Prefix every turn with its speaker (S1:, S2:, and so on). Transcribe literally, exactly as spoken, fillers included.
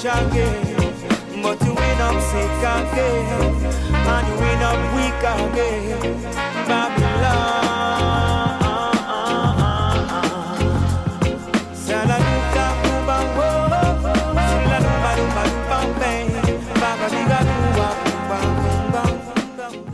S1: again. But you end up sick again, and you end up weak again.